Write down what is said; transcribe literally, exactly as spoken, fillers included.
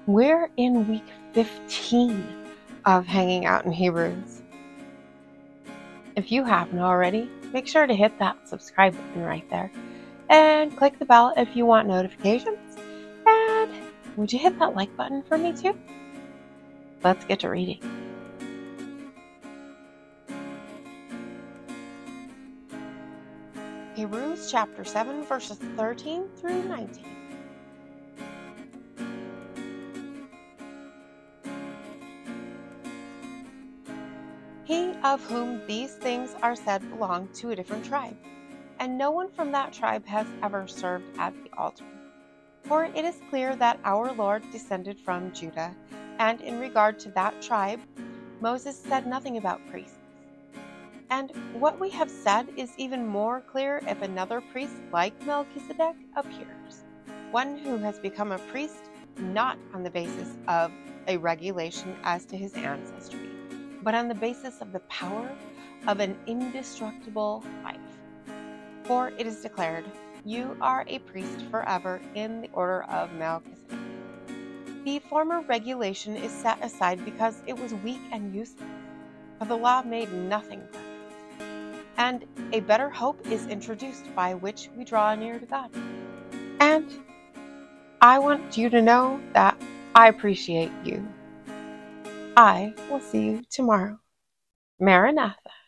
We're in week fifteen of hanging out in Hebrews. If you haven't already, make sure to hit that subscribe button right there and click the bell if you want notifications. And would you hit that like button for me too? Let's get to reading. Hebrews chapter seven, verses thirteen through nineteen. He of whom these things are said belonged to a different tribe, and no one from that tribe has ever served at the altar. For it is clear that our Lord descended from Judah, and in regard to that tribe, Moses said nothing about priests. And what we have said is even more clear if another priest like Melchizedek appears, one who has become a priest not on the basis of a regulation as to his ancestry, but on the basis of the power of an indestructible life. For it is declared, "You are a priest forever in the order of Melchizedek." The former regulation is set aside because it was weak and useless, for the law made nothing perfect. And a better hope is introduced by which we draw near to God. And I want you to know that I appreciate you. I will see you tomorrow. Maranatha.